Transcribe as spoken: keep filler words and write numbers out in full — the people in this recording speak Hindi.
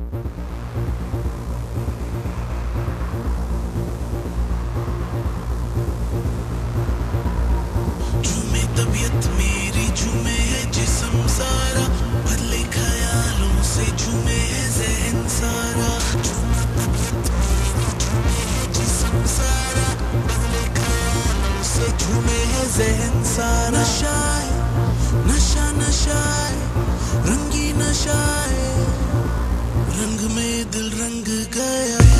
झूमे तबीयत मेरी, झूमे है जिस्म सारा, बदले ख्यालों से झूमे है ज़हन सारा। जिस्म सारा बदले ख्यालों से झूमे है ज़हन सारा। नशाए नशा नशाए रंगी नशाए, रंग में दिल रंग गया।